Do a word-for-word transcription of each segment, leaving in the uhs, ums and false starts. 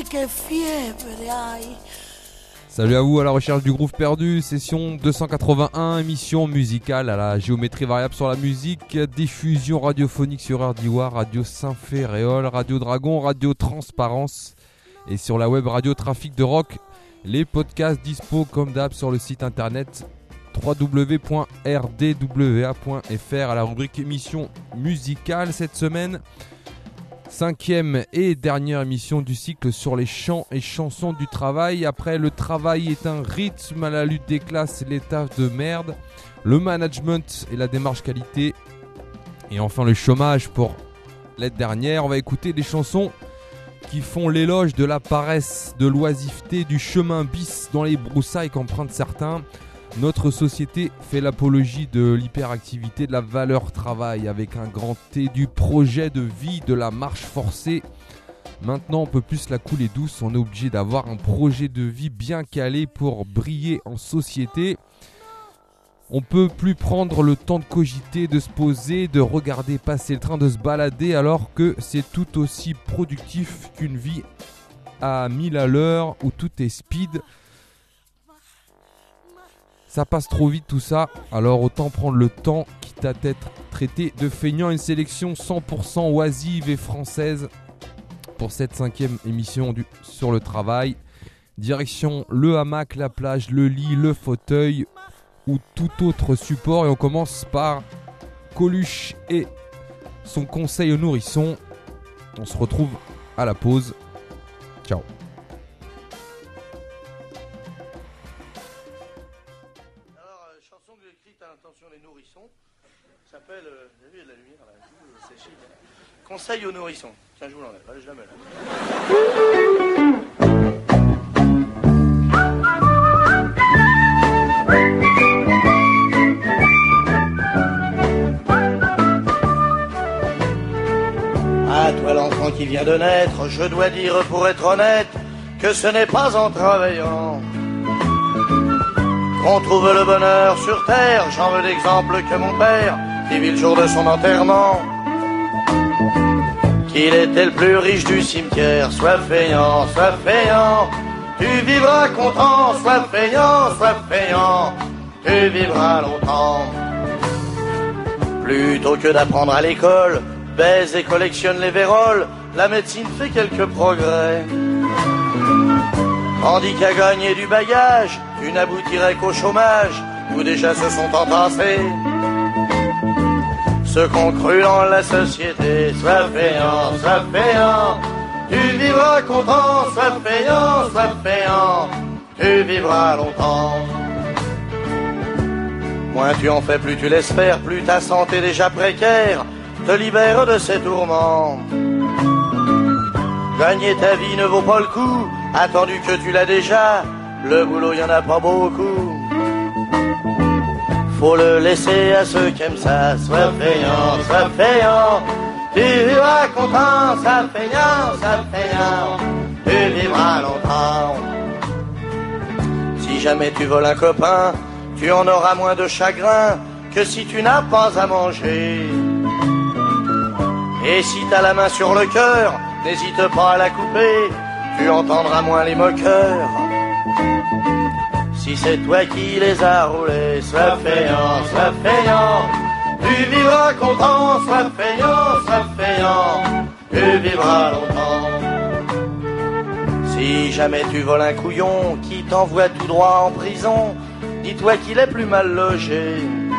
che fiebre hai. Salut à vous à la recherche du groove perdu, session deux cent quatre-vingt-un, émission musicale à la géométrie variable sur la musique, diffusion radiophonique sur R D W A, Radio Saint-Féréol, Radio Dragon, Radio Transparence et sur la web radio Trafic de Rock. Les podcasts dispo comme d'hab sur le site internet w w w point r d w a point f r à la rubrique émission musicale cette semaine. Cinquième et dernière émission du cycle sur les chants et chansons du travail. Après, le travail est un rythme, à la lutte des classes, l'état de merde, le management et la démarche qualité. Et enfin le chômage pour la dernière. On va écouter des chansons qui font l'éloge de la paresse, de l'oisiveté, du chemin bis dans les broussailles qu'empruntent certains. Notre société fait l'apologie de l'hyperactivité, de la valeur travail avec un grand T, du projet de vie, de la marche forcée. Maintenant on peut plus la couler douce, on est obligé d'avoir un projet de vie bien calé pour briller en société. On peut plus prendre le temps de cogiter, de se poser, de regarder passer le train, de se balader alors que c'est tout aussi productif qu'une vie à mille à l'heure où tout est speed. Ça passe trop vite tout ça, alors autant prendre le temps, quitte à être traité de feignant. Une sélection cent pour cent oisive et française pour cette cinquième émission du, sur le travail. Direction le hamac, la plage, le lit, le fauteuil ou tout autre support. Et on commence par Coluche et son conseil aux nourrissons. On se retrouve à la pause. Ciao. S'appelle, euh, vous avez vu, il y a de la lumière là, c'est chic. Conseil aux nourrissons. Tiens, je vous l'enlève, allez, je la mets là. À toi l'enfant qui vient de naître, je dois dire pour être honnête que ce n'est pas en travaillant qu'on trouve le bonheur sur terre. J'en veux d'exemple que mon père, qui vit le jour de son enterrement, qu'il était le plus riche du cimetière. Sois feignant, sois feignant, tu vivras content. Sois feignant, sois feignant, tu vivras longtemps. Plutôt que d'apprendre à l'école, baise et collectionne les véroles, la médecine fait quelques progrès. Tandis qu'à gagner du bagage, tu n'aboutirais qu'au chômage, où déjà se sont entassés ceux qu'on cru dans la société. Sois feignant, sois feignant, tu vivras content. Sois feignant, sois feignant, tu vivras longtemps. Moins tu en fais, plus tu laisses faire, plus ta santé déjà précaire te libère de ses tourments. Gagner ta vie ne vaut pas le coup, attendu que tu l'as déjà, le boulot y en a pas beaucoup. Faut le laisser à ceux qui aiment ça. Sois feignant, sois feignant, tu vivras content. Sois feignant, sois feignant, tu vivras longtemps. Si jamais tu voles un copain, tu en auras moins de chagrin que si tu n'as pas à manger. Et si t'as la main sur le cœur, n'hésite pas à la couper, tu entendras moins les moqueurs. Si c'est toi qui les as roulés, sois feignant, sois feignant, tu vivras content. Sois feignant, sois feignant, tu vivras longtemps. Si jamais tu voles un couillon qui t'envoie tout droit en prison, dis-toi qu'il est plus mal logé.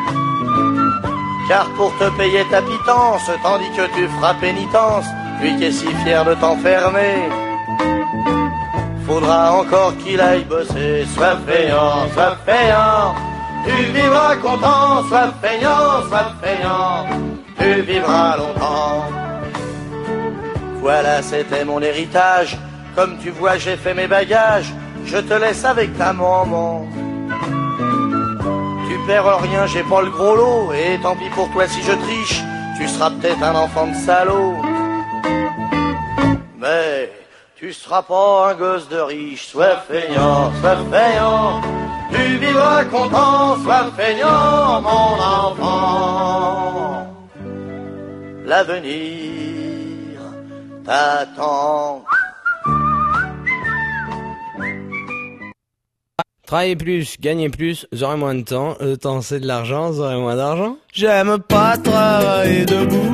Car pour te payer ta pitance, tandis que tu feras pénitence, lui qui est si fier de t'enfermer, faudra encore qu'il aille bosser. Sois feignant, sois feignant, tu vivras content. Sois feignant, sois feignant, tu vivras longtemps. Voilà, c'était mon héritage. Comme tu vois, j'ai fait mes bagages. Je te laisse avec ta maman. Tu perds rien, j'ai pas le gros lot. Et tant pis pour toi si je triche, tu seras peut-être un enfant de salaud. Mais tu seras pas un gosse de riche. Sois feignant, sois feignant, tu vivras content. Sois feignant, mon enfant. L'avenir t'attend. Travailler plus, gagner plus, j'aurai moins de temps. Le temps c'est de l'argent, j'aurai moins d'argent. J'aime pas travailler debout.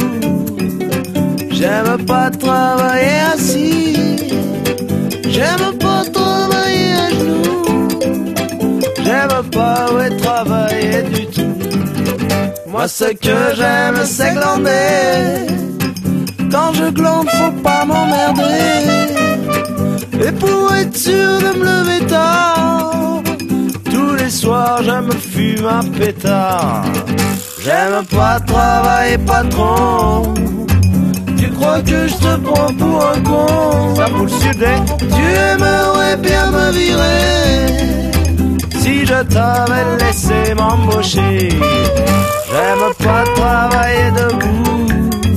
J'aime pas travailler assis. J'aime pas travailler à genoux. J'aime pas ouais travailler du tout. Moi ce que j'aime c'est glander. Quand je glande faut pas m'emmerder. Et pour être sûr de me lever tard, tous les soirs je me fume un pétard. J'aime pas travailler patron. Tu crois que je te prends pour un con? Ça pour le sud, hein? Tu aimerais bien me virer si je t'avais laissé m'embaucher. J'aime pas travailler debout.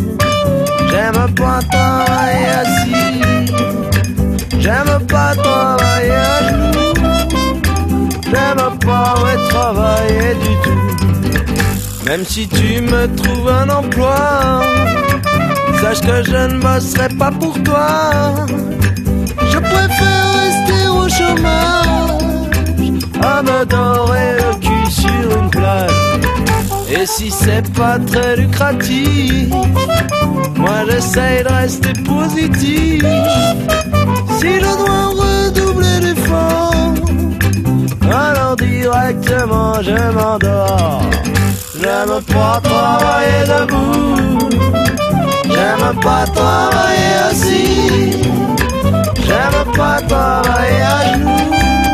J'aime pas travailler assis. J'aime pas travailler à genoux. J'aime pas ouais, travailler du tout. Même si tu me trouves un emploi, sache que je ne bosserai pas pour toi. Je préfère rester au chômage, à me dorer le cul sur une plage. Et si c'est pas très lucratif, moi j'essaye de rester positif. Si je dois redoubler d'efforts, alors directement je m'endors. J'aime pas travailler debout. J'aime pas travailler assis. J'aime pas travailler à genoux.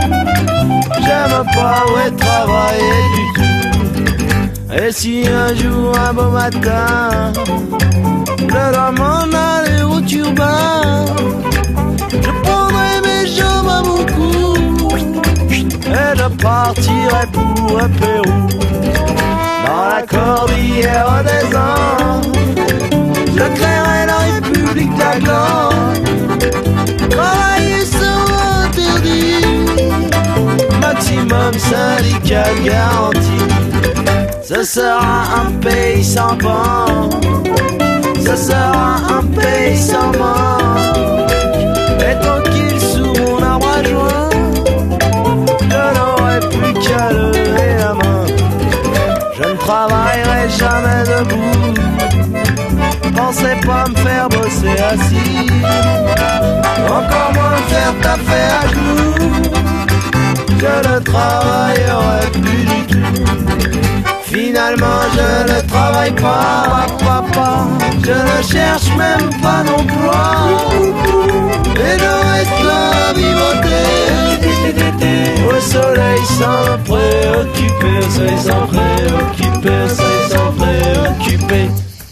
J'aime pas ouais travailler du tout. Et si un jour, un beau matin, je dois m'en aller au turbin, je prendrai mes jambes à mon cou et je partirai pour un Pérou. Dans la cordillère des Andes, je créerai la République de la glande. Travailler sera interdit, maximum syndical garanti. Ce sera un pays sans banque, ce sera un pays sans manque. Et tranquille sous mon arbre à joint, je n'aurai plus qu'à lever la main. Je ne travaillerai jamais debout. Pensez pas me faire bosser assis, encore moins me faire taper à genoux. Je ne travaillerai plus du tout. Finalement je ne travaille pas, papa. Je ne cherche même pas d'emploi. Et je reste là à vivoter au soleil sans me préoccuper. Soleil sans préoccuper, soleil sans préoccuper.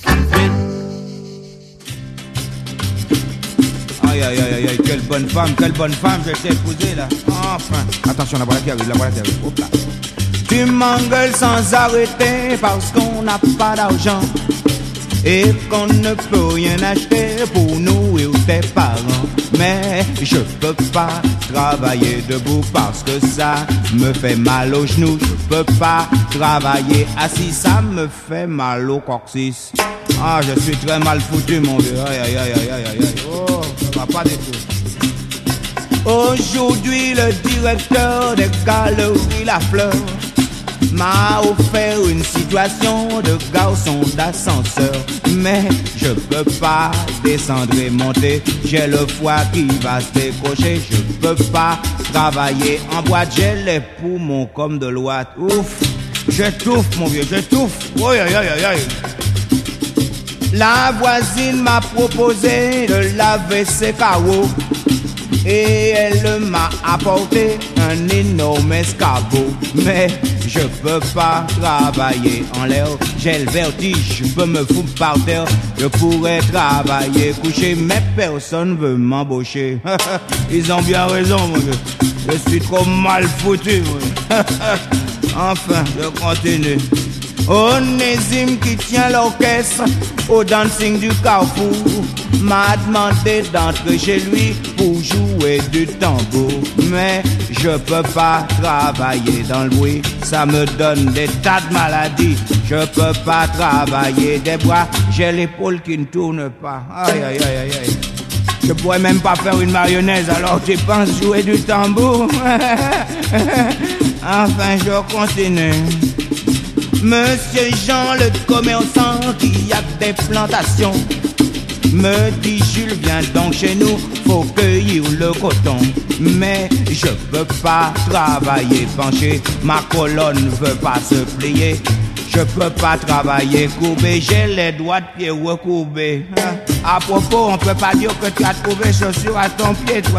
Aïe aïe aïe aïe, quelle bonne femme, quelle bonne femme je t'ai épousée là. Enfin, attention, la voilà qui arrive, la voilà qui arrive. Hop là. Tu m'engueules sans arrêter parce qu'on n'a pas d'argent et qu'on ne peut rien acheter pour nous et tes parents. Mais je peux pas travailler debout parce que ça me fait mal aux genoux. Je peux pas travailler assis, ça me fait mal au coccyx. Ah, je suis très mal foutu mon vieux. Aïe aïe aïe aïe aïe aïe. Oh, ça va pas du tout. Aujourd'hui le directeur des galeries La Fleur m'a offert une situation de garçon d'ascenseur. Mais je peux pas descendre et monter, j'ai le foie qui va se décocher. Je peux pas travailler en boîte, j'ai les poumons comme de l'ouate. Ouf, j'étouffe mon vieux, j'étouffe. Aïe aïe aïe aïe. La voisine m'a proposé de laver ses carreaux et elle m'a apporté un énorme escabeau. Mais je peux pas travailler en l'air, j'ai le vertige, je peux me foutre par terre. Je pourrais travailler couché, mais personne veut m'embaucher. Ils ont bien raison mon vieux, je suis trop mal foutu. Enfin, je continue. Onésime qui tient l'orchestre au dancing du Carrefour m'a demandé d'entrer chez lui pour jouer du tambour. Mais je peux pas travailler dans le bruit, ça me donne des tas de maladies. Je peux pas travailler des bras, j'ai l'épaule qui ne tourne pas. Aïe aïe aïe aïe aïe. Je pourrais même pas faire une mayonnaise alors tu penses jouer du tambour. Enfin je continue. Monsieur Jean le commerçant qui a des plantations me dit Jules viens donc chez nous, faut cueillir le coton. Mais je peux pas travailler penché, ma colonne veut pas se plier. Je peux pas travailler courbé, j'ai les doigts de pied recourbés. À propos, on peut pas dire que tu as trouvé chaussures à ton pied, toi.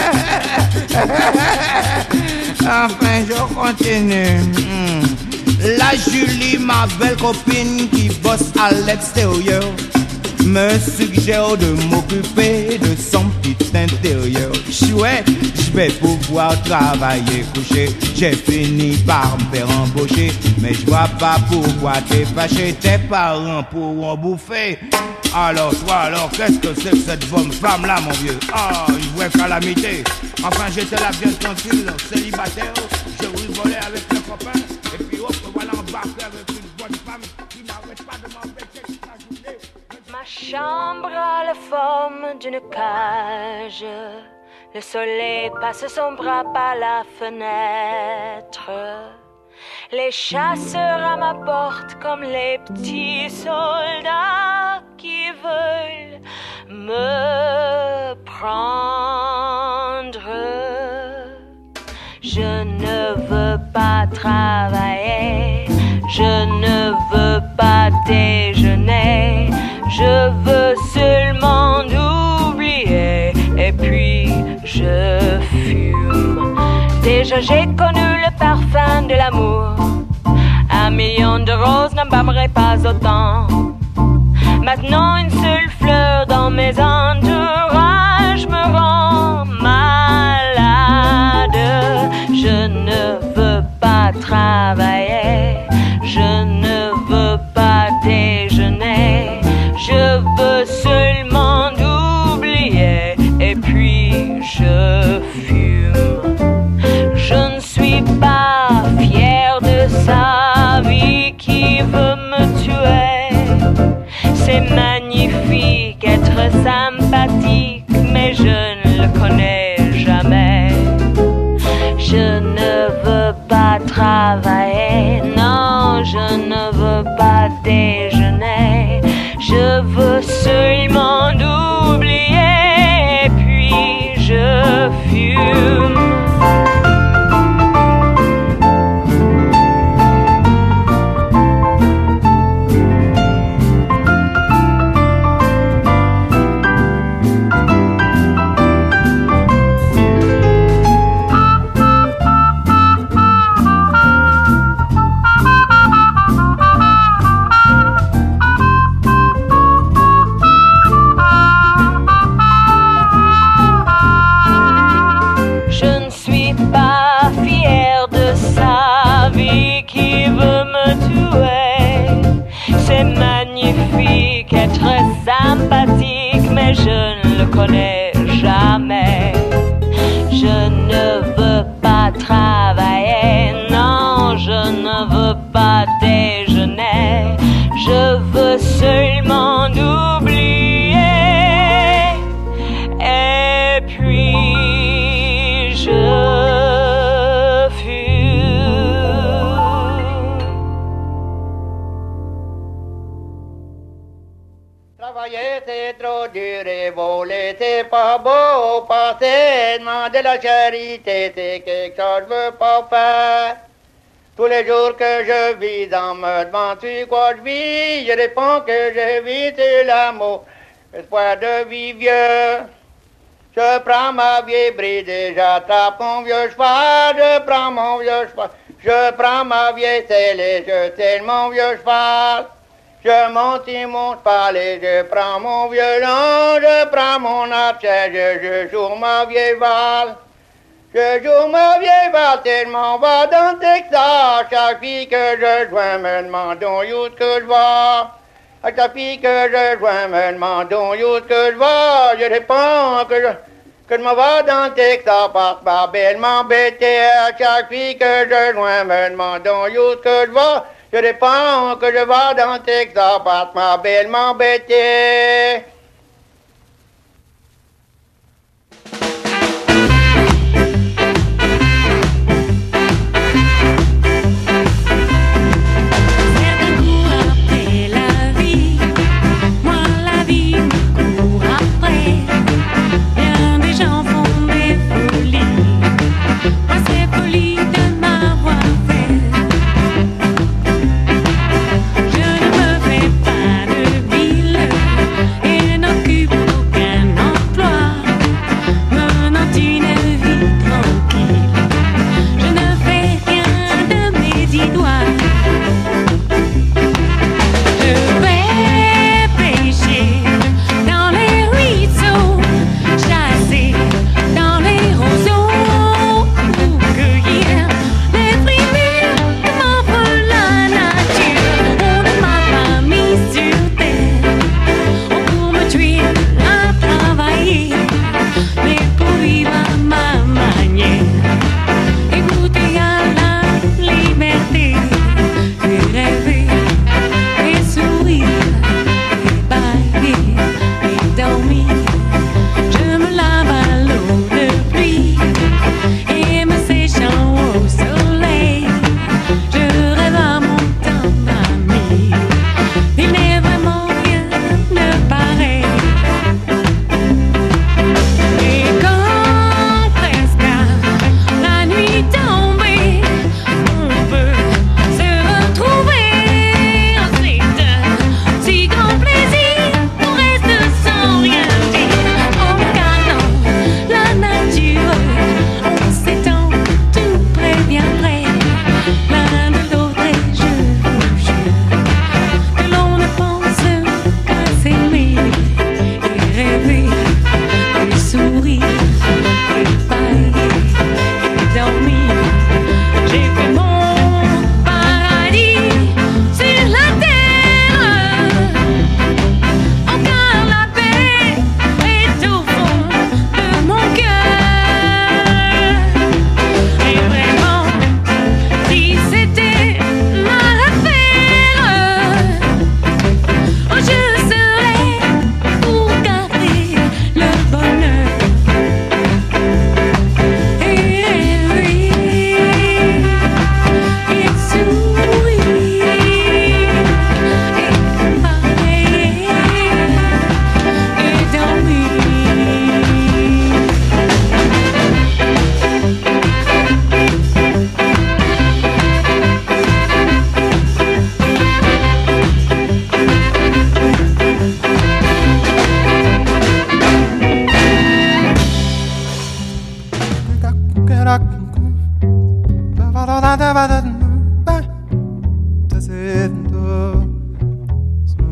Enfin, je continue. La Julie, ma belle copine qui bosse à l'extérieur, me suggère de m'occuper de son petit intérieur. Chouette, je vais pouvoir travailler couché. J'ai fini par me faire embaucher, mais je vois pas pourquoi t'es fâché. Tes parents pourront bouffer. Alors toi, alors qu'est-ce que c'est que cette bonne femme là, mon vieux? Ah, oh, une vraie calamité. Enfin, j'étais là bien tranquille, célibataire. Je rigolais avec mes copains. Et puis hop, voilà embarqué avec une bonne femme qui n'arrête pas de m'embêter toute la journée. Ma chambre a la forme d'une cage. Le soleil passe son bras par la fenêtre. Les chasseurs à ma porte comme les petits soldats qui veulent me prendre. Je ne veux pas travailler, je ne veux pas déjeuner, je veux seulement oublier et puis je fume. Déjà j'ai connu le parfum de l'amour, un million de roses n'embaumerait pas autant. Maintenant une seule fleur dans mes entourages me rend malade. Je ne veux pas travailler, je ne veux pas déjeuner, je veux seulement oublier et puis je fume. Je ne suis pas fière de sa vie qui veut me tuer. C'est magnifique être sympathique, mais je ne le connais jamais. Je ne veux pas travailler, non, je ne veux pas déjeuner. Je veux seulement oublier, et puis je fume. Sympathique, mais je ne le connais jamais. Je ne veux pas travailler, non, je ne veux pas déjeuner. Je veux seulement oublier, et puis je fume. Travailler c'est trop dur et voler c'est pas beau. Passer, demander la charité c'est quelque chose que je veux pas faire. Tous les jours que je vis, on me demande sur quoi je vis. Je réponds que je vis sur l'amour, espoir de vie vieux. Je prends ma vieille bride et j'attrape mon vieux cheval. Je prends mon vieux cheval, je prends ma vieille selle et je selle mon vieux cheval. Je monte sur mon cheval et je prends mon violon. Je prends mon archet, je, je joue ma vieille valse. Je joue ma vieille valse et je m'en vais dans le Texas. Chaque fille que je joins me demande où que je vais. À chaque fille que je joins me demande où que je vais. Je réponds que je, que je m'en vais dans le Texas parce que ma belle m'embêtait. À chaque fille que je joins me demande où que je vais. Je réponds que je vais dans le Texas parce que ma belle m'embêtait.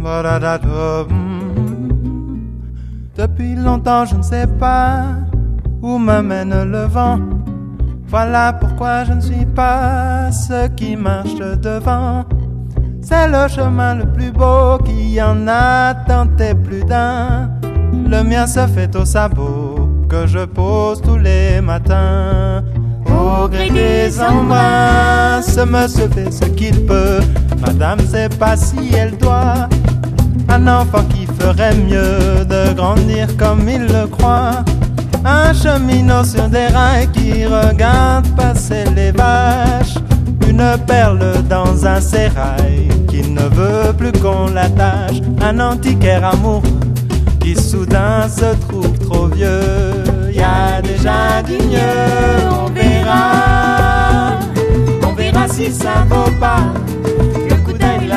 Depuis longtemps je ne sais pas où me mène le vent. Voilà pourquoi je ne suis pas ce qui marche devant. C'est le chemin le plus beau qui en a tenté plus d'un. Le mien se fait au sabot que je pose tous les matins. Au gré des embruns, ce monsieur fait ce qu'il peut. Madame sait pas si elle doit. Un enfant qui ferait mieux de grandir comme il le croit. Un cheminot sur des rails qui regarde passer les vaches. Une perle dans un sérail qui ne veut plus qu'on l'attache. Un antiquaire amoureux qui soudain se trouve trop vieux. Y a déjà du mieux, on verra. On verra si ça vaut pas le coup d'œil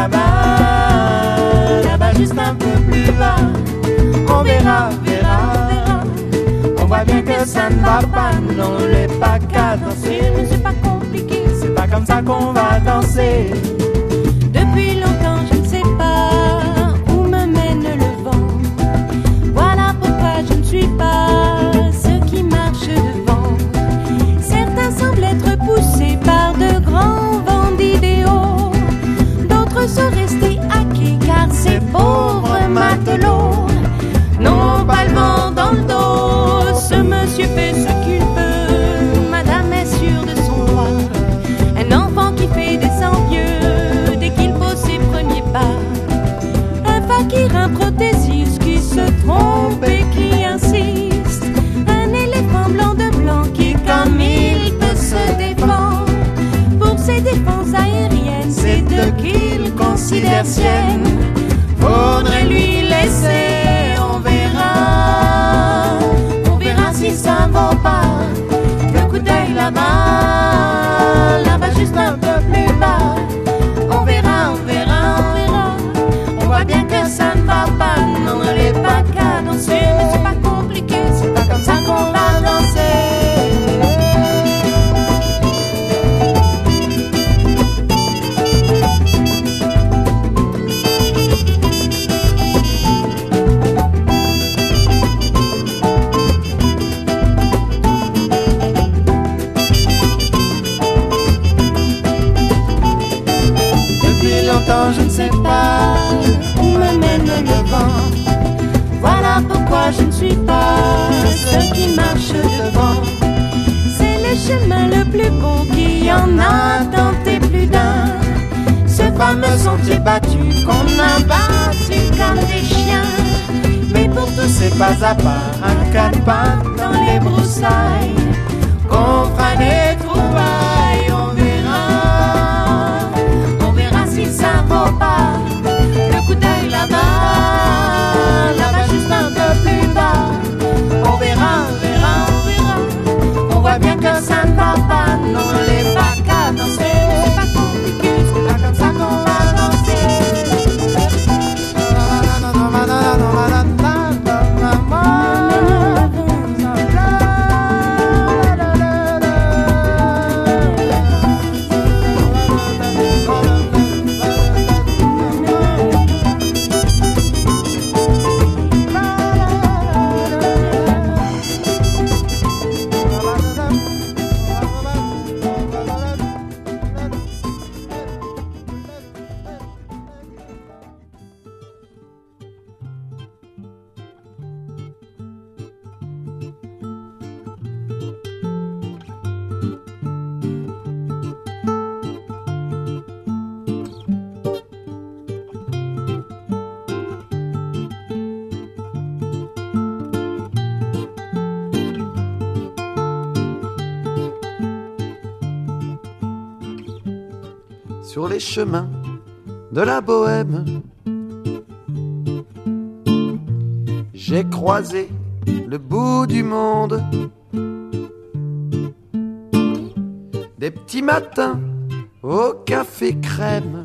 là-bas. Là-bas juste un peu plus bas. On verra, verra, verra. On voit bien que ça ne va pas, non, les pas qu'à danser. Mais c'est pas compliqué, c'est pas comme ça qu'on va danser. Depuis longtemps je ne sais pas où me mène le vent. Voilà pourquoi je ne suis pas ceux qui marchent devant. Certains semblent être poussés par de grands vents d'idéaux. D'autres sont restés à quai car ces pauvres matelots n'ont pas le vent dans le dos. Ce monsieur fait ce qu'il peut, madame est sûre de son droit. Un enfant qui fait des envieux dès qu'il pose ses premiers pas. Un fakir, un prothésiste qui se trompe et qui insiste. Un éléphant blanc de blanc qui comme il peut se défendre. Pour ses défenses aériennes, c'est d'eux qu'il considère sienne. Faudrait lui laisser, on verra. On verra si ça vaut pas le coup d'œil là-bas. Là-bas juste un peu plus bas. On verra, on verra, on verra. On voit bien que ça ne va pas. Non, elle est pas qu'à danser. Mais c'est pas compliqué, c'est pas comme ça qu'on va danser. Je ne sais pas où me mène le vent. Voilà pourquoi je ne suis pas ceux qui marchent devant. C'est le chemin le plus beau qui en a tenté plus d'un. Ce fameux sentier battu qu'on a battu comme des chiens. Mais pour tous c'est pas à pas un quatre pattes dans les broussailles. Qu'on fera des trouvailles, on verra. On verra si ça vaut pas le coup d'œil là-bas. Là-bas juste un peu plus bas. On verra, on verra, on verra. On voit bien que ça ne va pas. Non, les pas qu'à danser. C'est pas compliqué, c'est pas comme ça qu'on va danser. Sur les chemins de la Bohème, j'ai croisé le bout du monde. Des petits matins au café crème,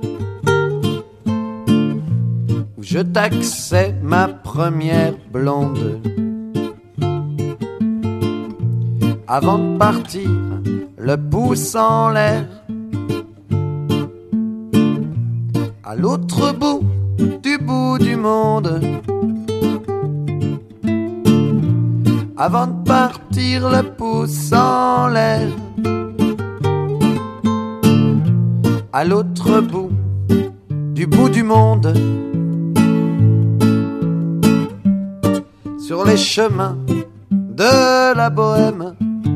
où je taxais ma première blonde. Avant de partir, le pouce en l'air, à l'autre bout du bout du monde. Avant de partir le pouce en l'air, à l'autre bout du bout du monde. Sur les chemins de la bohème,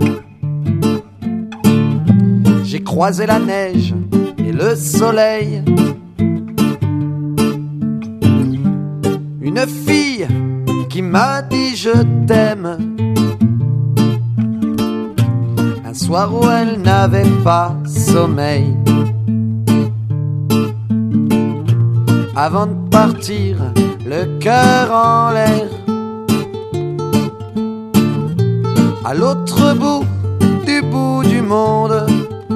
j'ai croisé la neige et le soleil. Une fille qui m'a dit je t'aime, un soir où elle n'avait pas sommeil. Avant de partir, le cœur en l'air, à l'autre bout du bout du monde.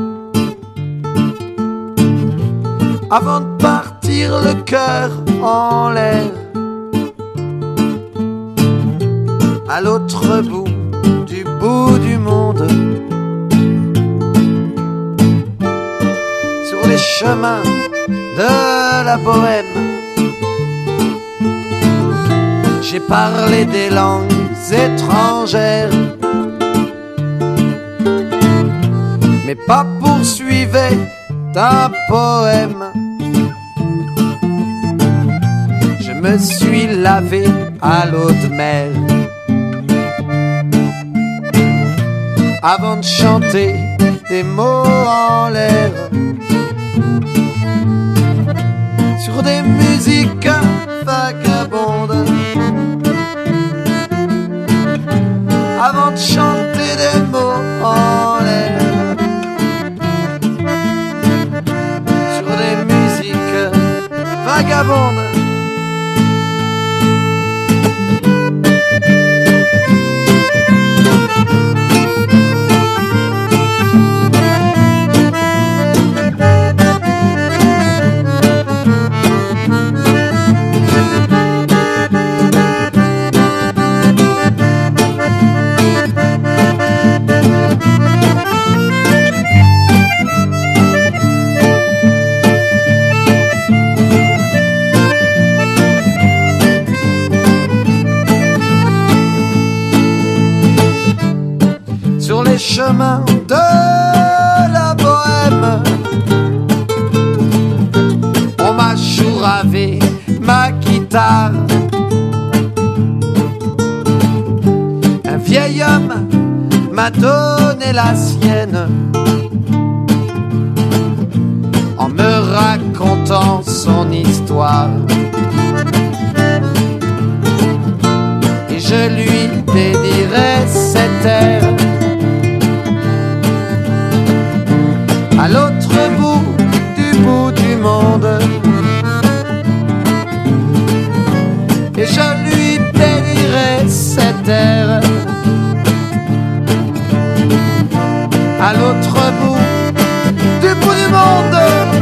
Avant de partir, le cœur en l'air, à l'autre bout du bout du monde. Sur les chemins de la bohème, j'ai parlé des langues étrangères, mais pas poursuivais un poème. Je me suis lavé à l'eau de mer avant de chanter des mots en l'air sur des musiques vagabondes. Avant de chanter des mots en l'air sur des musiques vagabondes. Sur les chemins de la bohème, on m'a chouravé ma guitare. Un vieil homme m'a donné la sienne en me racontant son histoire. Et je lui dédierai cet air à l'autre bout du bout du monde. Et je lui dédierai cet air à l'autre bout du bout du monde.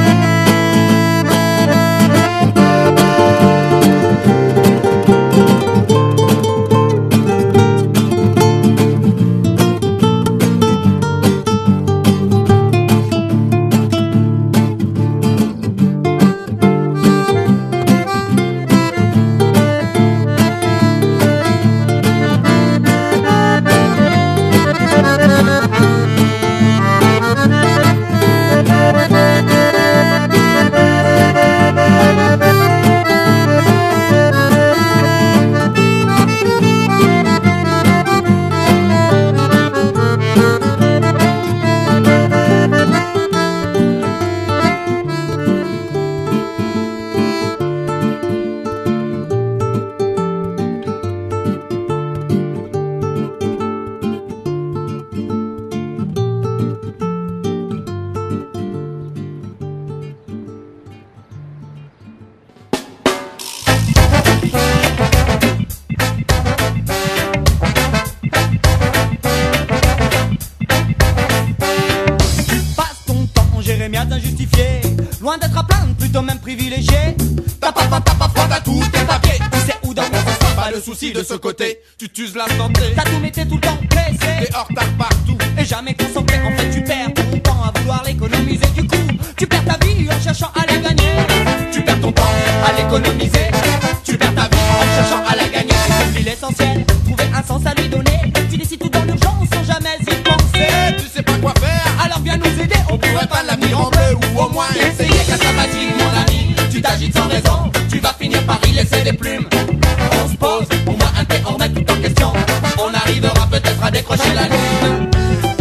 Loin d'être à plaindre, plutôt même privilégié. T'as pas, t'as pas froid, t'as tous tes papiers. Tu sais où dans ton sens, pas le souci de ce côté. Tu t'uses la santé. T'as tout métier tout le temps pressé. T'es en retard partout. Et jamais concentré, en fait tu perds ton temps à vouloir l'économiser. Du coup, tu perds ta vie en cherchant à la gagner. Tu perds ton temps à l'économiser. Tu perds ta vie en cherchant à la gagner. Tu oublies l'essentiel, trouver un sens à lui donner. Tu décides tout dans l'urgence sans jamais y penser. Tu sais pas quoi faire, alors viens nous aider. on pourrait pas l'avenir en bleu ou au moins essayer. Qu'à ta fatigue mon ami, tu t'agites sans raison. Tu vas finir par y laisser des plumes. On se pose, au moins un thé, on remet tout en question. On arrivera peut-être à décrocher la lune.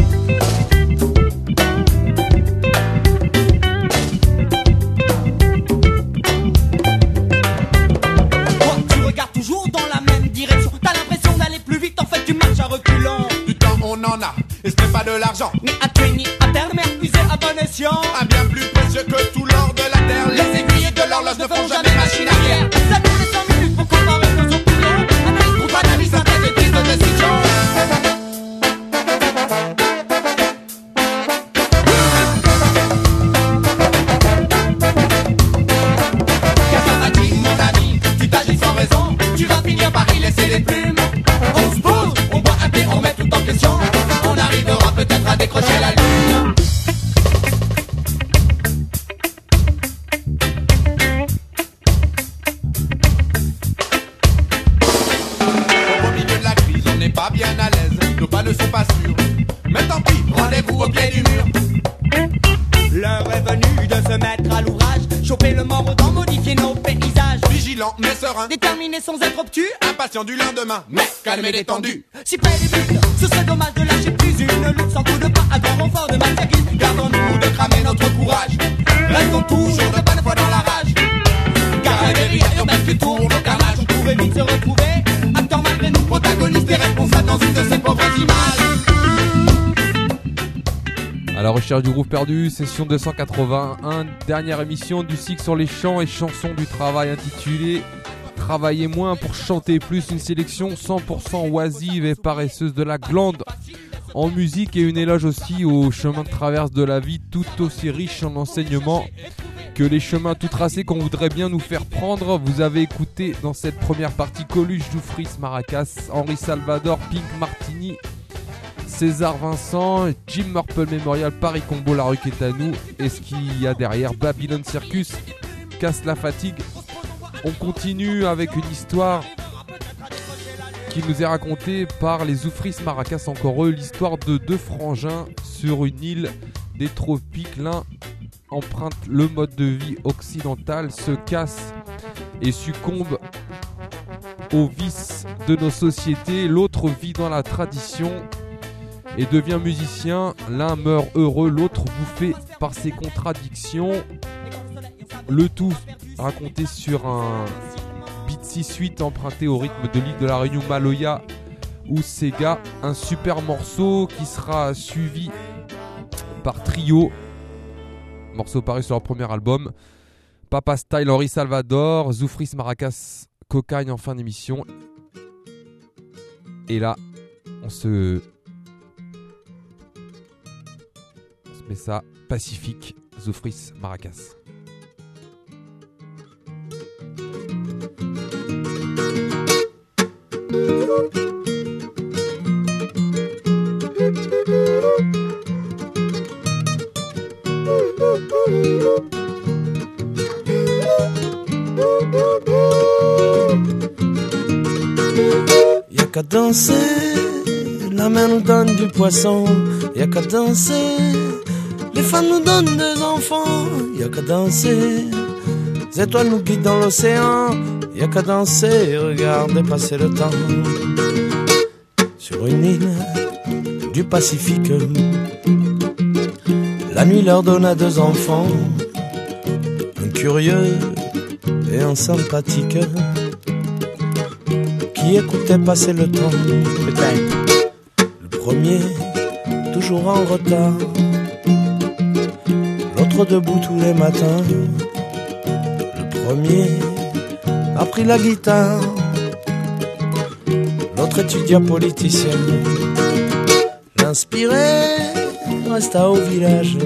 Toi, tu regardes toujours dans la même direction. T'as l'impression d'aller plus vite, en fait tu marches à reculons. Du temps on en a, et ce n'est pas de l'argent, ni à tuer ni à perdre, mais à puiser à bon escient. Un bien plus précieux que tout l'or de la terre. Les aiguilles de l'horloge ne font jamais machine arrière. Ça nous laisse cinq minutes pour comparer nos opinions. Analyse Pour analyse, synthèse et prise de décision. Car ça fatigue mon ami, tu t'agis sans raison. Tu vas finir par y laisser des plumes. On se pose, on boit un thé, on met tout en question. On arrivera peut-être à décrocher la lune. Au milieu de la crise, on n'est pas bien à l'aise, nos pas ne sont pas sûrs. Mais tant pis, rendez-vous au pied du mur. L'heure est venue de se mettre à l'ouvrage. Choper le mort autant modifier nos paysages. Vigilant mais serein, Déterminé sans être obtus. impatient du lendemain, mais calme et détendu. Si près des buts, ce serait dommage de lâcher plus une lutte sans coup de pas à grand renfort de matière grise. Gardons-nous de cramer notre courage, Restons toujours de bonne foi dans la rage. car la vérité urbaine qui tourne au carnage. On pourrait vite se retrouver, acteurs malgré nous, Protagonistes et responsables dans une de ces pauvres images. À la recherche du groove perdu, session deux cent quatre-vingt-un, dernière émission du cycle sur les chants et chansons du travail intitulée Travailler moins pour chanter plus, une sélection cent pour cent oisive et paresseuse de la glande en musique et une éloge aussi au chemin de traverse de la vie tout aussi riche en enseignements que les chemins tout tracés qu'on voudrait bien nous faire prendre. Vous avez écouté dans cette première partie Coluche, Joufris, Maracas, Henri Salvador, Pink Martini, César Vincent, Jim Murple Memorial, Paris Combo, La Rue est à nous, et ce qu'il y a derrière, Babylon Circus, Casse la fatigue. On continue avec une histoire qui nous est racontée par les Zoufris Maracas, encore eux, l'histoire de deux frangins sur une île des tropiques. L'un emprunte le mode de vie occidental, se casse et succombe aux vices de nos sociétés. L'autre vit dans la tradition et devient musicien. L'un meurt heureux, l'autre bouffé par ses contradictions. Le tout raconté sur un beat six huit emprunté au rythme de l'île de la Réunion, Maloya ou Sega. Un super morceau qui sera suivi par Trio, morceau paru sur leur premier album. Papa Style, Henri Salvador, Zoufris Maracas, Cocagne en fin d'émission. Et là, on se... on se met ça pacifique, Zoufris Maracas. Y'a qu'à danser, la mer nous donne du poisson. Y'a qu'à danser, les femmes nous donnent des enfants. Y'a qu'à danser, les étoiles nous guident dans l'océan. Y'a qu'à danser, regardez passer le temps. Sur une île du Pacifique, la nuit leur donna deux enfants, un curieux et un sympathique, qui écoutait passer le temps. Le premier, toujours en retard, l'autre debout tous les matins. Le premier a pris la guitare, l'autre étudiant politicien. L'inspiré resta au village,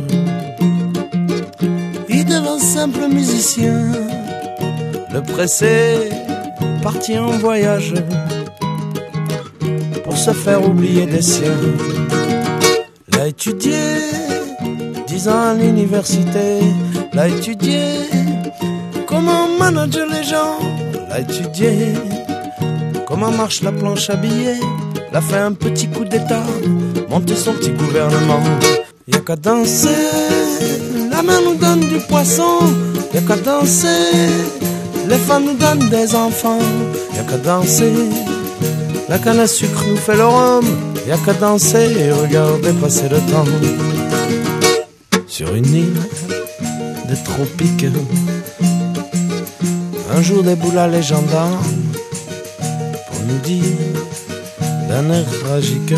il devint simple musicien. Le pressé partit en voyage pour se faire oublier des siens. L'a étudié dix ans à l'université, l'a étudié Comment manager les gens, l'a étudié. Comment marche la planche à billets, l'a fait un petit coup d'état, monter son petit gouvernement. Y'a qu'à danser, la mer nous donne du poisson. Y'a qu'à danser, les femmes nous donnent des enfants. Y'a qu'à danser, la canne à sucre nous fait le rhum. Y'a qu'à danser et regarder passer le temps. Sur une île des tropiques, un jour déboula les gendarmes pour nous dire d'un air tragique: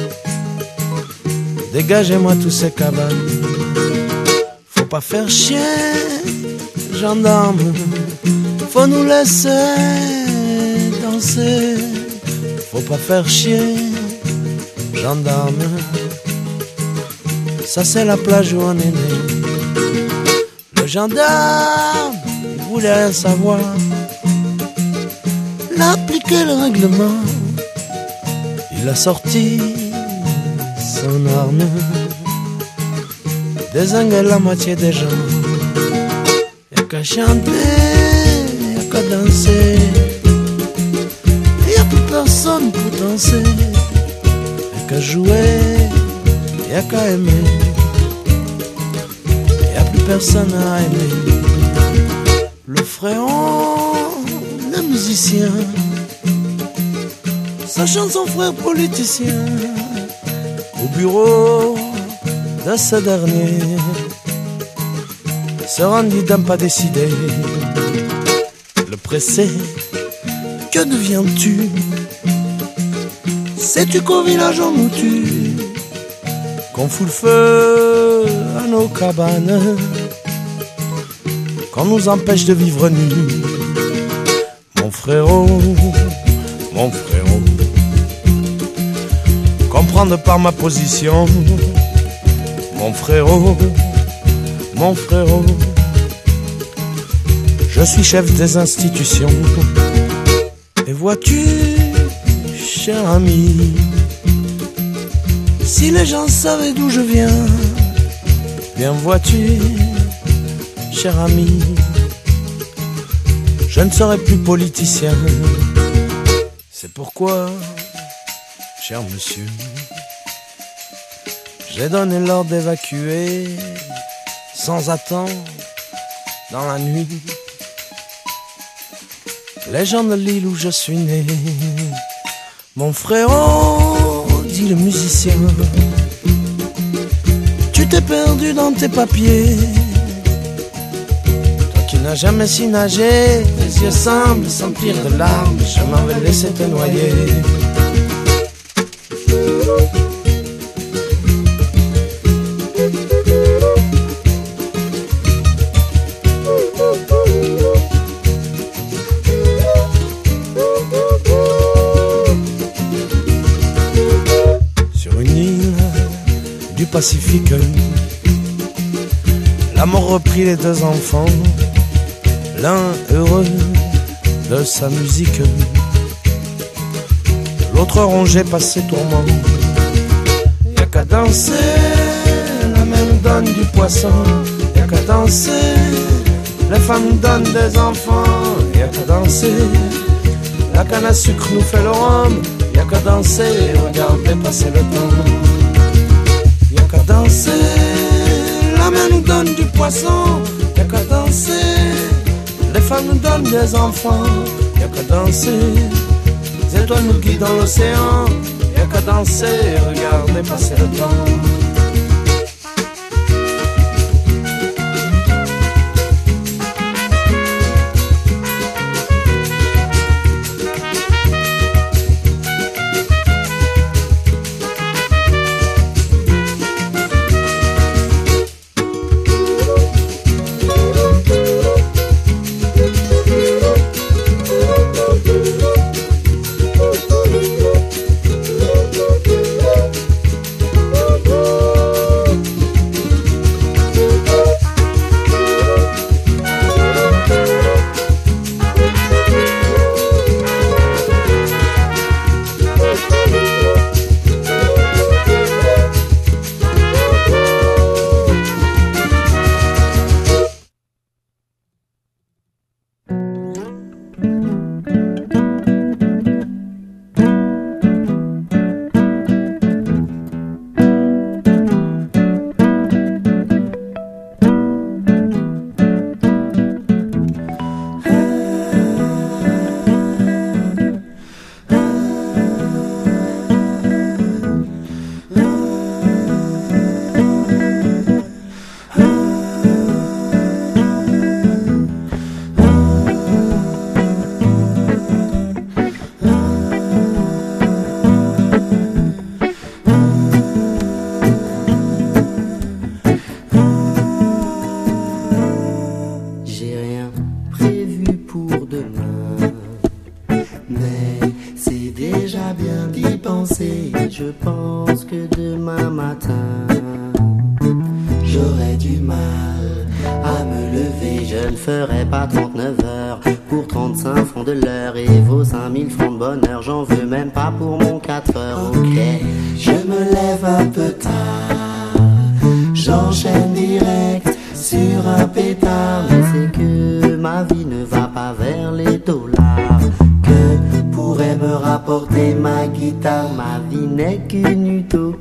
dégagez-moi tous ces cabanes. Faut pas faire chier, gendarmes, faut nous laisser danser. Faut pas faire chier, gendarmes, ça c'est la plage où on est né. Le gendarme, il voulait rien savoir, il a appliqué le règlement, il a sorti son arme, dézingué la moitié des gens. Y'a qu'à chanter, y'a qu'à danser, y'a plus personne pour danser. Y'a qu'à jouer, y'a qu'à aimer, y'a plus personne à aimer. Le frérot, le musicien, sachant son frère politicien, au bureau de ce dernier, se rendit d'un pas décidé. Le pressé, que deviens-tu? Sais-tu qu'au village on nous tue, qu'on fout le feu à nos cabanes, qu'on nous empêche de vivre nus? Mon frérot, mon frérot, comprendre par ma position. Mon frérot, mon frérot, je suis chef des institutions. Et vois-tu, cher ami, si les gens savaient d'où je viens, bien vois-tu, cher ami, je ne serai plus politicien. C'est pourquoi, cher monsieur, j'ai donné l'ordre d'évacuer sans attendre dans la nuit les gens de l'île où je suis né. Mon frérot, dit le musicien, tu t'es perdu dans tes papiers. Toi qui n'as jamais su nager, tes yeux semblent s'emplir de larmes. Je m'en vais laisser te noyer. Pacifique, la mort reprit les deux enfants, l'un heureux de sa musique, l'autre rongé par ses tourments. Y'a qu'à danser, la mer nous donne du poisson. Y'a qu'à danser, les femmes nous donnent des enfants. Y'a qu'à danser, la canne à sucre nous fait le rhum. Y'a qu'à danser, regardez passer le temps. Y'a qu'à danser, la mer nous donne du poisson. Y'a qu'à danser, les femmes nous donnent des enfants. Y'a qu'à danser, les étoiles nous guident dans l'océan. Y'a qu'à danser, regardez passer le temps. Oh, ferai pas trente-neuf heures pour trente-cinq francs de l'heure et vos cinq mille francs de bonheur. J'en veux même pas pour mon quatre heures, ok. Je me lève un peu tard, j'enchaîne direct sur un pétard. Mais c'est que ma vie ne va pas vers les dollars que pourrait me rapporter ma guitare. Ma vie n'est qu'une utopie,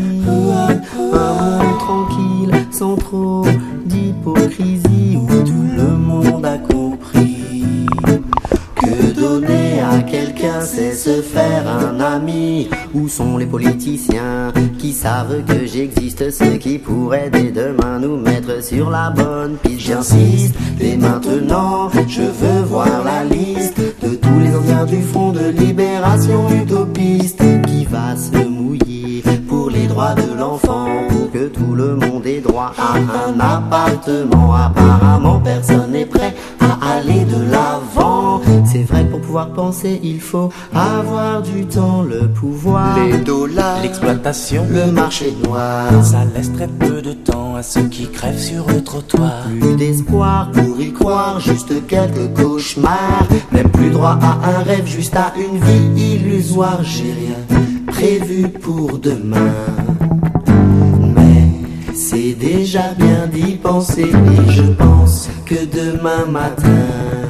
un monde tranquille sans trop d'hypocrisie, où tout le monde a compris que donner à quelqu'un c'est se faire un ami. Où sont les politiciens qui savent que j'existe, ceux qui pourraient dès demain nous mettre sur la bonne piste? J'insiste, dès maintenant je veux voir la liste de tous les anciens du front de libération utopiste qui va se mouiller pour les droits de l'enfant, pour que tout le monde ait droit à un appartement. Apparemment personne n'est prêt à aller de l'avant. C'est vrai que pour pouvoir penser il faut avoir du temps, le pouvoir, les dollars, l'exploitation, le marché noir. Ça laisse très peu de temps à ceux qui crèvent sur le trottoir. Plus d'espoir pour y croire, juste quelques cauchemars. Même plus droit à un rêve, juste à une vie illusoire. J'ai rien prévu pour demain, mais c'est déjà bien d'y penser. Et je pense que demain matin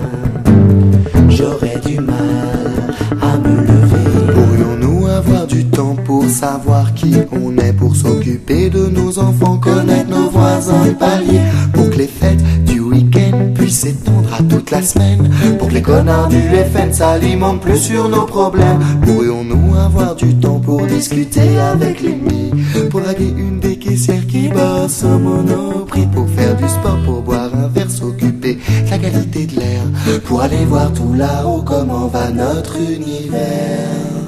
j'aurai du mal à me lever. Pourrions-nous avoir du temps pour savoir qui on est, pour s'occuper de nos enfants, connaître nos voisins et paliers, pour que les fêtes du week-end puissent s'étendre à toute la semaine, pour que les connards du F N s'alimentent plus sur nos problèmes? Pourrions-nous avoir du temps pour discuter avec l'ennemi, pour draguer une des caissières qui bosse au Monoprix, pour faire du sport, pour boire un verre, s'occuper de la qualité de l'air, pour aller voir tout là-haut comment va notre univers?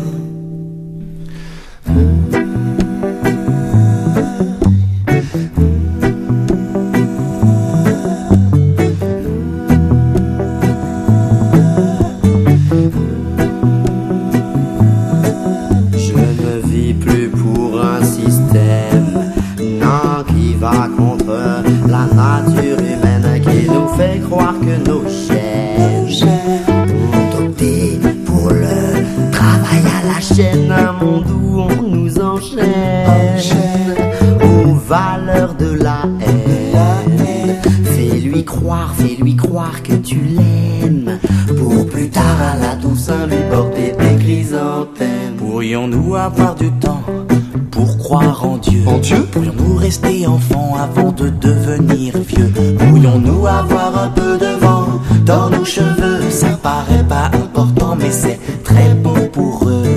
Un monde où on nous enchaîne aux valeurs de la haine. Fais-lui croire, fais-lui croire que tu l'aimes, pour plus tard à la Toussaint lui porter des chrysanthèmes. Pourrions-nous avoir du temps pour croire en Dieu? En Dieu? Pourrions-nous rester enfants avant de devenir vieux? Pourrions-nous avoir un peu de vent dans nos cheveux? Ça paraît pas important mais c'est très bon pour eux.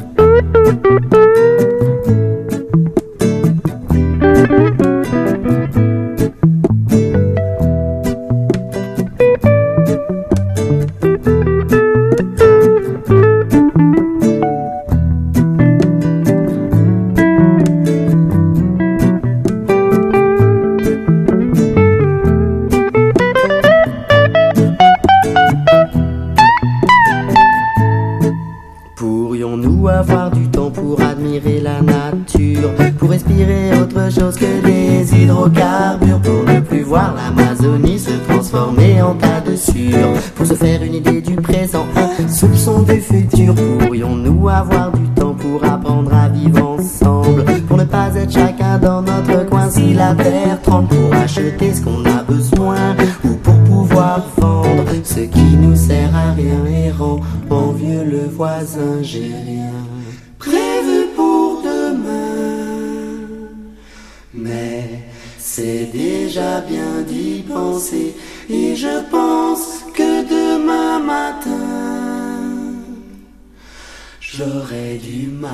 Pourrions-nous avoir du temps pour admirer la nature, pour respirer autre chose que des hydrocarbures, pour ne plus voir l'Amazonie se transformer en tas de sueur, pour se faire une idée du présent, un soupçon du futur? Pourrions-nous avoir du temps pour apprendre à vivre ensemble, pour ne pas être chacun dans notre coin si la terre tremble, pour acheter ce qu'on a besoin ou pour pouvoir vendre ce qui nous sert à rien et rend envieux le voisin? J'ai rien prévu pour demain, mais c'est déjà bien d'y penser. Et je pense que demain matin j'aurai du mal.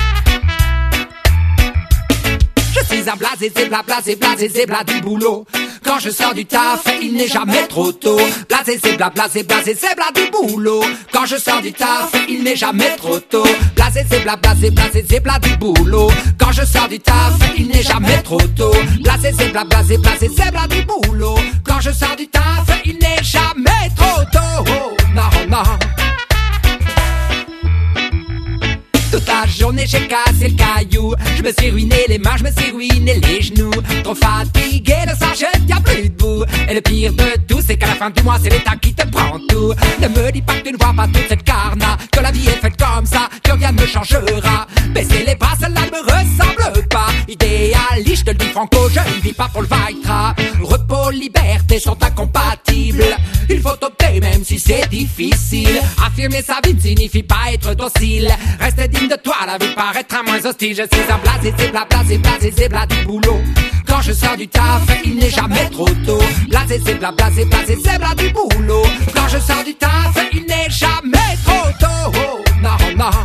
Un blasé, c'est bla, blasé, blasé, c'est bla du boulot. Quand je sors du taf, il n'est jamais trop tôt. Blasé, c'est bla, blasé, blasé, c'est bla du boulot. Quand je sors du taf, il n'est jamais trop tôt. Blasé, c'est bla, blasé, blasé, c'est bla du boulot. Quand je sors du taf, il n'est jamais trop tôt. Blasé, c'est bla, blasé, blasé, c'est bla du boulot. Quand je sors du taf, il n'est jamais trop tôt. Oh, non, non. Toute la journée j'ai cassé le caillou. Je me suis ruiné les mains, je me suis ruiné les genoux. Trop fatigué, le soir je tiens plus debout. Et le pire de tout, c'est qu'à la fin du mois c'est l'État qui te prend tout. Ne me dis pas que tu ne vois pas toute cette carna, que la vie est faite comme ça, que rien ne me changera. Baisser les bras, cela ne me ressemble pas. Idéaliste, je te le dis franco, je ne vis pas pour le vaitra. Repos, liberté sont incompatibles. Il faut opter même si c'est difficile. Affirmer sa vie ne signifie pas être docile. Rester digne de toi, la vie paraîtra moins hostile. Je suis un blasé, c'est bla, blasé, blasé, c'est bla du boulot. Quand je sors du taf, il n'est jamais trop tôt. Blasé, c'est bla, blasé, blasé, c'est bla du boulot. Quand je sors du taf, il n'est jamais trop tôt. Oh, non, non.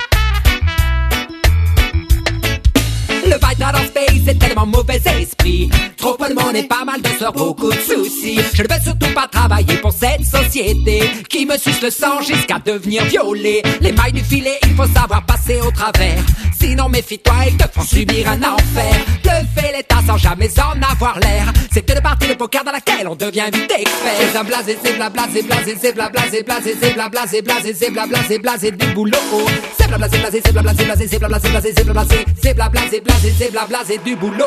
Le vital en space est tellement mauvais esprit. Trop peu de monnaie, pas mal de soeurs, beaucoup de soucis. Je ne veux surtout pas travailler pour cette société qui me suce le sang jusqu'à devenir violet. Les mailles du filet, il faut savoir passer au travers. Sinon méfie-toi, ils te font subir un enfer. Le fait l'état sans jamais en avoir l'air. C'est une partie de poker dans laquelle on devient vite expert. C'est un blasé, c'est bla blasé, blasé, c'est bla blasé, blasé, c'est bla blasé, blasé, c'est bla blasé, blasé du boulot. C'est bla blasé, blasé, c'est bla blasé, blasé, c'est bla blasé, blasé, c'est bla blasé, c'est bla blasé, blasé, c'est bla blasé du boulot.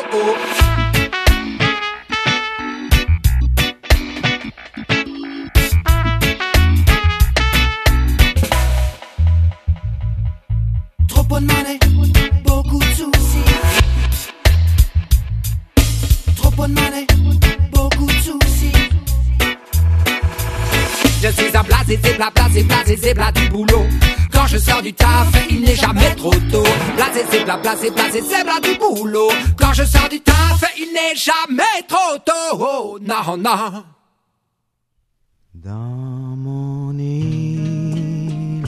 Trop peu de monnaie, beaucoup de soucis. Trop peu de monnaie, beaucoup de soucis. Je suis un blasé, c'est bla blasé, blasé, c'est bla du boulot. Quand je sors du taf, il n'est jamais trop tôt. Blasé, c'est bla blasé, blasé, c'est bla du boulot. Quand je sors du taf, il n'est jamais trop tôt. Oh, non, non. Dans mon île,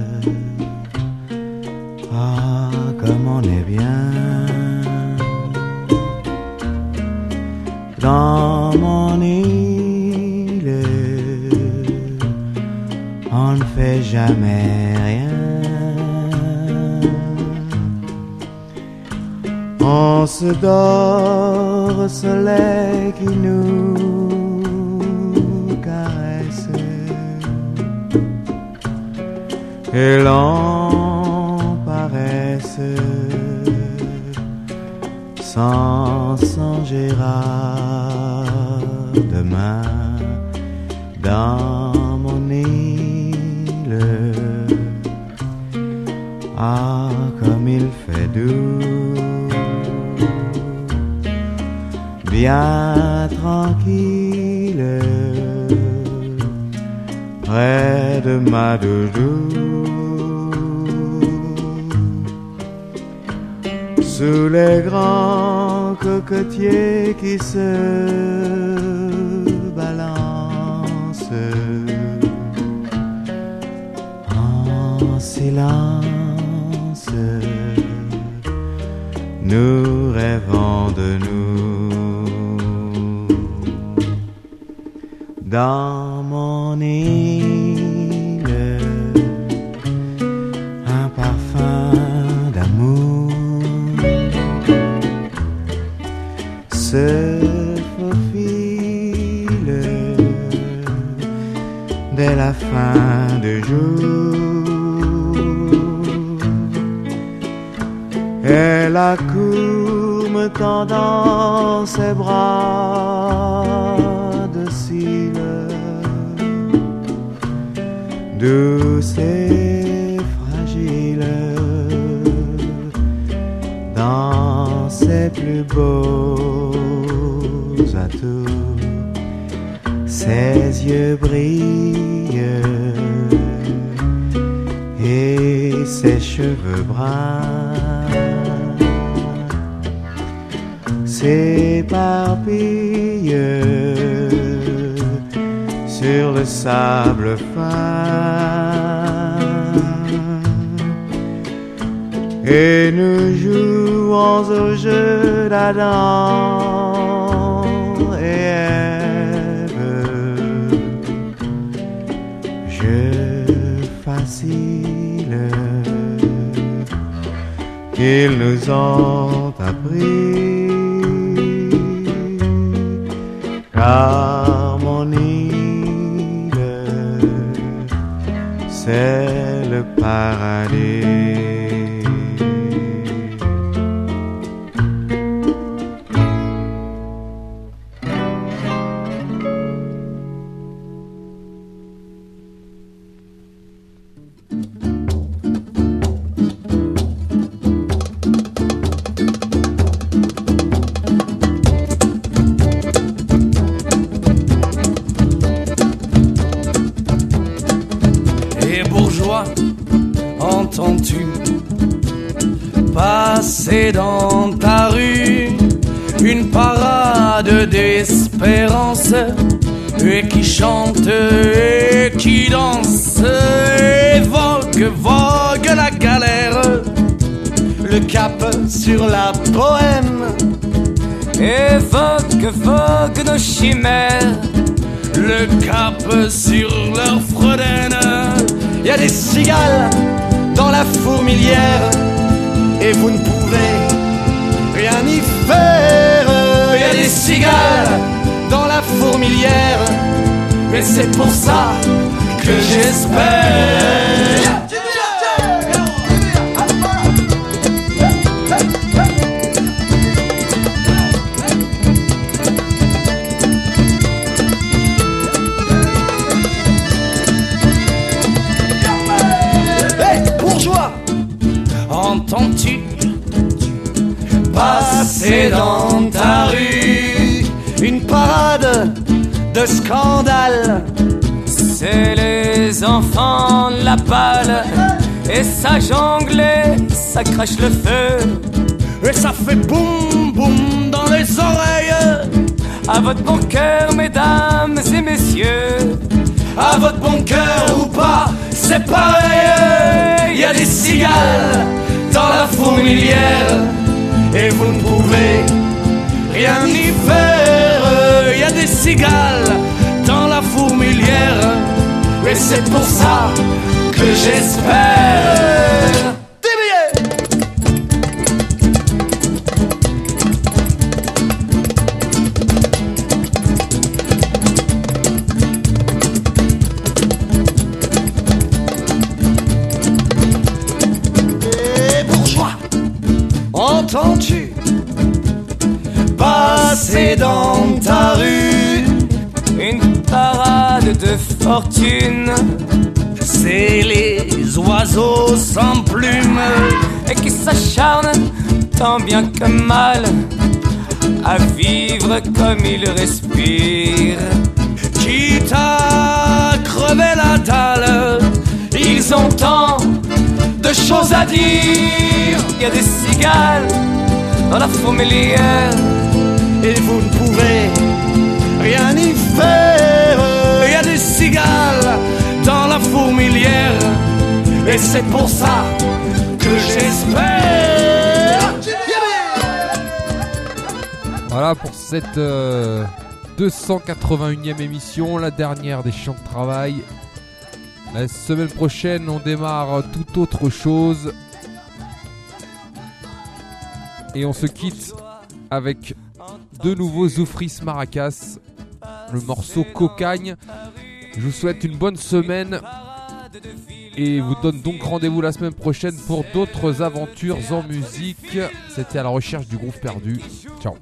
ah, comme on est bien. Dans mon île, on ne fait jamais rien. On se dort au soleil qui nous caresse et l'on paresse sans songer à demain. Dans mon île, ah, comme il fait doux, bien tranquille, près de ma doudou, sous les grands cocotiers qui se balancent en silence. Nous rêvons de nous. Dans mon île, un parfum d'amour se faufile dès la fin du jour. Elle accourt me tendant ses bras dociles, douce et fragile, dans ses plus beaux atours. Ses yeux brillent et ses cheveux bruns s'éparpillent sur le sable fin, et nous jouons au jeu d'Adam et qu'ils nous ont appris. Car mon île, c'est le paradis. Entends-tu passer dans ta rue une parade d'espérance et qui chante et qui danse et vogue, vogue la galère, le cap sur la bohème, évoque, vogue nos chimères, le cap sur leur Frodène. Y a des cigales dans la fourmilière et vous ne pouvez rien y faire. Y a des cigales dans la fourmilière et c'est pour ça que j'espère. Entends-tu passer dans ta rue une parade de scandale? C'est les enfants de la balle et ça jongle et ça crache le feu et ça fait boum boum dans les oreilles. À votre bon cœur, mesdames et messieurs, à votre bon cœur ou pas, c'est pareil. Y a des cigales dans la fourmilière et vous ne pouvez rien y faire. Y a des cigales dans la fourmilière et c'est pour ça que j'espère. Entends-tu passer dans ta rue une parade de fortune? C'est les oiseaux sans plumes et qui s'acharnent tant bien que mal à vivre comme ils respirent. Quitte à crever la dalle, ils ont tant de choses à dire. Y a des cigales dans la fourmilière et vous ne pouvez rien y faire. Y a des cigales dans la fourmilière et c'est pour ça que j'espère. Voilà pour cette euh, deux cent quatre-vingt-unième émission, la dernière des Chants de Travail. La semaine prochaine, on démarre tout autre chose. Et on se quitte avec de nouveau Zoufris Maracas, le morceau Cocagne. Je vous souhaite une bonne semaine et vous donne donc rendez-vous la semaine prochaine pour d'autres aventures en musique. C'était à la recherche du groove perdu. Ciao.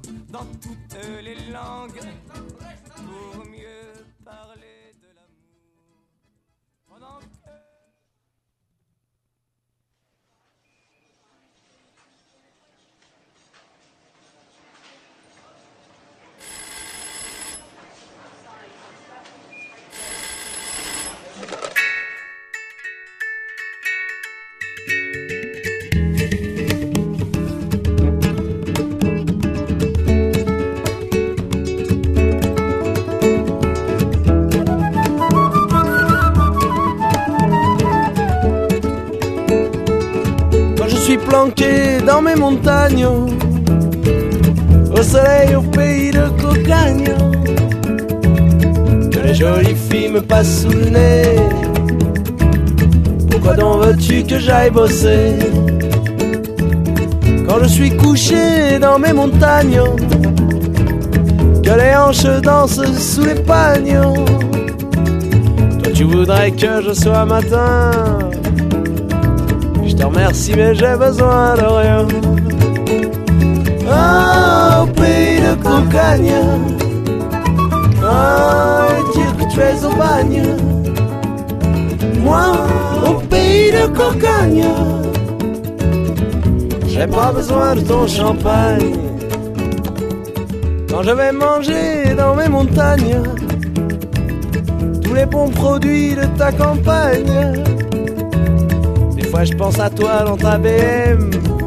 Planqué dans mes montagnes, au soleil, au pays de Cocagne, que les jolies filles me passent sous le nez. Pourquoi donc veux-tu que j'aille bosser? quand je suis couché dans mes montagnes, que les hanches dansent sous les pagnes. Toi tu voudrais que je sois matin, je te remercie mais j'ai besoin de rien. Ah, au pays de Cocagne, ah, dire que tu es au bagne. Moi, au pays de Cocagne, j'ai pas besoin de ton champagne. Quand je vais manger dans mes montagnes tous les bons produits de ta campagne, des fois je pense à toi dans ta B M,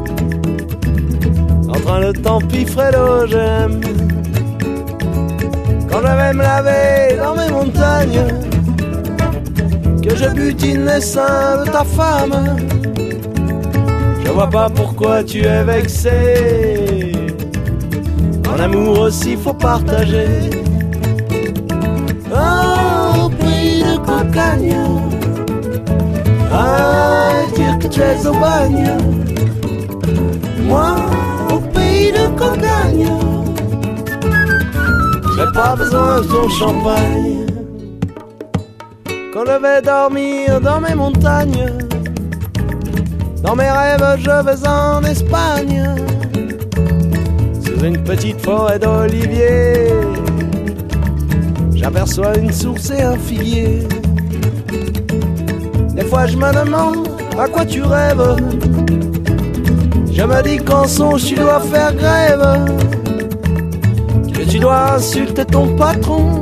en train de t'empiffrer l'O G M. Quand je vais me laver dans mes montagnes, que je butine les seins de ta femme, je vois pas pourquoi tu es vexé. En amour aussi faut partager. Oh, au pays de Cocagne, ah, dire que tu es au bagne. Moi, au pays de Cocagne, j'ai pas besoin de ton champagne. Quand je vais dormir dans mes montagnes, dans mes rêves je vais en Espagne, sous une petite forêt d'oliviers, j'aperçois une source et un figuier. Des fois je me demande à quoi tu rêves, je me dis qu'en songe tu dois faire grève, que tu dois insulter ton patron,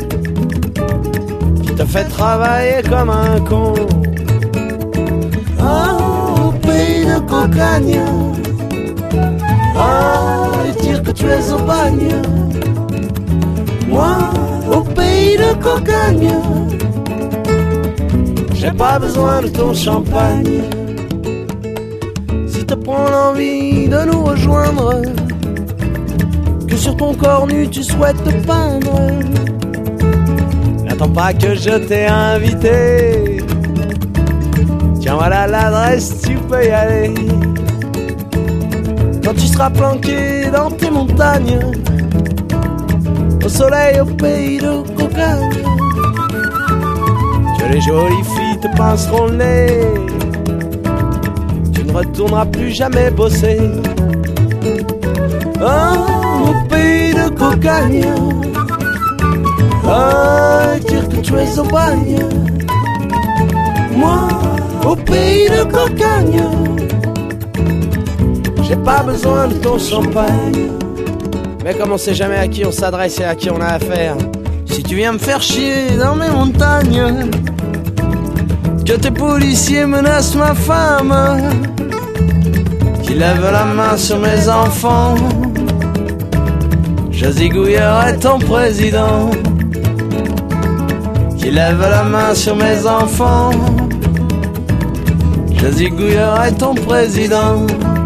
qui te fait travailler comme un con. Oh, au pays de Cocagne, oh, dire que tu es au bagne. Moi, au pays de Cocagne, j'ai pas besoin de ton champagne. Si te prend l'envie de nous rejoindre, que sur ton corps nu tu souhaites te peindre, n'attends pas que je t'ai invité. Tiens, voilà l'adresse, tu peux y aller. Quand tu seras planqué dans tes montagnes, au soleil, au pays de Cocagne, que les jolies filles te pinceront le nez, tu ne retourneras plus jamais bosser. Oh, au pays de Cocagne, oh, dire que tu es au bagne. Moi, au pays de Cocagne, j'ai pas besoin de ton champagne. Mais comme on sait jamais à qui on s'adresse et à qui on a affaire, si tu viens me faire chier dans mes montagnes, que tes policiers menacent ma femme, qu'ils lèvent la main sur mes enfants, je zigouillerai ton président. Qu'ils lèvent la main sur mes enfants, je zigouillerai ton président.